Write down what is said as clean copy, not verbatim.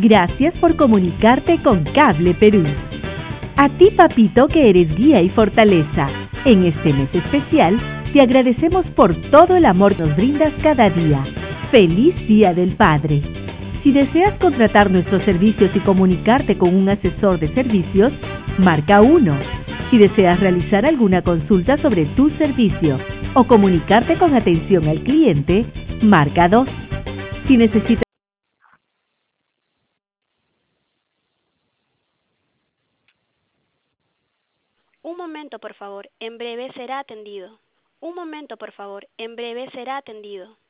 Gracias por comunicarte con Cable Perú. A ti, papito, que eres guía y fortaleza. En este mes especial, te agradecemos por todo el amor que nos brindas cada día. ¡Feliz Día del Padre! Si deseas contratar nuestros servicios y comunicarte con un asesor de servicios, marca 1. Si deseas realizar alguna consulta sobre tu servicio o comunicarte con atención al cliente, marca 2. Si necesitas Un momento, por favor, en breve será atendido. Un momento, por favor, en breve será atendido.